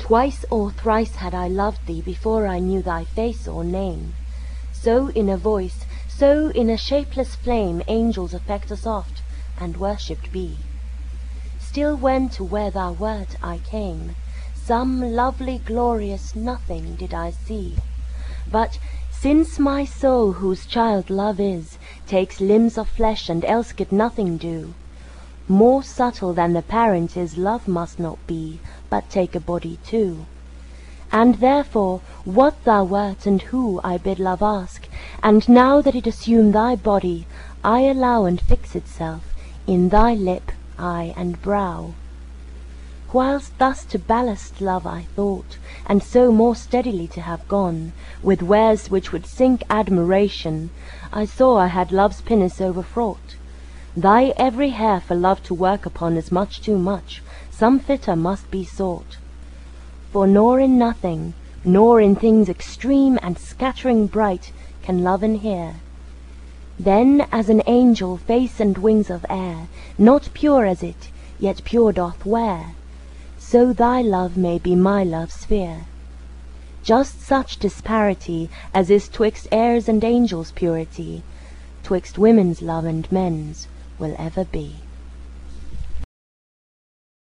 Twice or thrice had I loved thee before I knew thy face or name. So in a voice, so in a shapeless flame, angels affect us oft, and worshipped be. Still when to where thou wert I came, some lovely glorious nothing did I see. But since my soul, whose child love is, takes limbs of flesh and else could nothing do, more subtle than the parent is love must not be, but take a body too. And therefore what thou wert and who I bid love ask, and now that it assume thy body, I allow and fix itself in thy lip, eye, and brow. Whilst thus to ballast love I thought, and so more steadily to have gone, with wares which would sink admiration, I saw I had love's pinnace overfraught. Thy every hair for love to work upon is much too much, some fitter must be sought. For nor in nothing, nor in things extreme and scattering bright, can love inhere. Then as an angel face and wings of air, not pure as it, yet pure doth wear, so thy love may be my love's sphere. Just such disparity as is twixt airs and angels' purity, twixt women's love and men's will ever be.